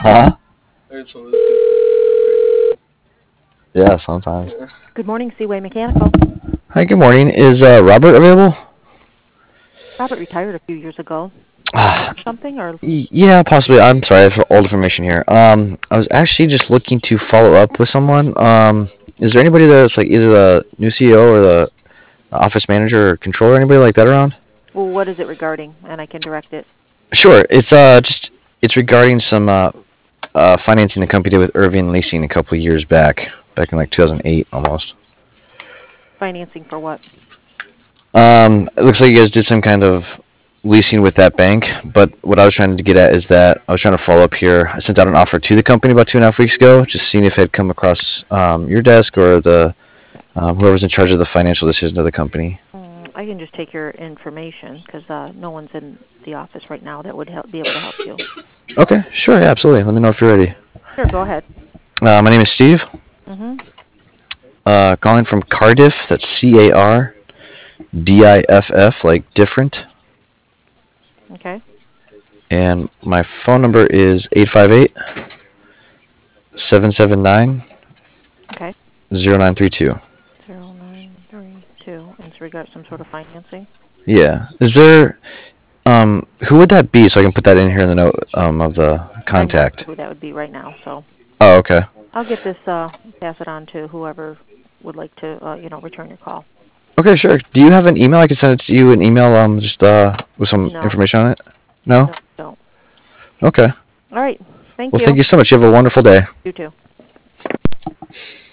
Huh? It's one of those things. Yeah, sometimes. Yeah. Good morning, Seaway Mechanical. Hi, good morning. Is Robert available? Robert retired a few years ago. Ah, Something or yeah, possibly. I'm sorry, I have old information here. I was actually just looking to follow up with someone. Is there anybody that's like either the new CEO or the office manager or controller, anybody like that around? well, what is it regarding? And I can direct it. Sure. It's regarding some financing the company did with Irving Leasing a couple of years back in like 2008 almost. Financing for what? It looks like you guys did some kind of leasing with that bank, but what I was trying to get at is that I was trying to follow up here. I sent out an offer to the company about 2.5 weeks ago, just seeing if it had come across your desk or the whoever's in charge of the financial decision of the company. I can just take your information because no one's in the office right now that would be able to help you. Okay, sure, yeah, absolutely. Let me know if you're ready. Sure, go ahead. My name is Steve. Mm-hmm. Calling from Cardiff. That's Cardiff, like different. Okay. And my phone number is 858-779-0932. Okay. 0932. And it's regard some sort of financing. Yeah. Is there who would that be so I can put that in here in the note of the I'm not contact? sure who that would be right now, so Oh, okay. I'll get this pass it on to whoever would like to return your call. Okay, sure. Do you have an email? I could send it to you an email just with some No, information on it. No? no, don't. Okay. All right. Thank Well, you. thank you so much. You have a wonderful day. You too.